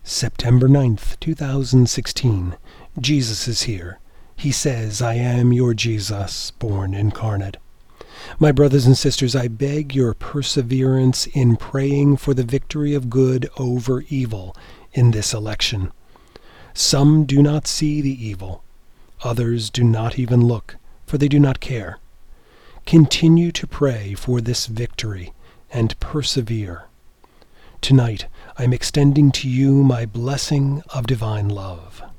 September 9th, 2016. Jesus is here. He says, I am your Jesus, born incarnate. My brothers and sisters, I beg your perseverance in praying for the victory of good over evil in this election. Some do not see the evil. Others do not even look, for they do not care. Continue to pray for this victory and persevere. Tonight, I am extending to you my blessing of divine love.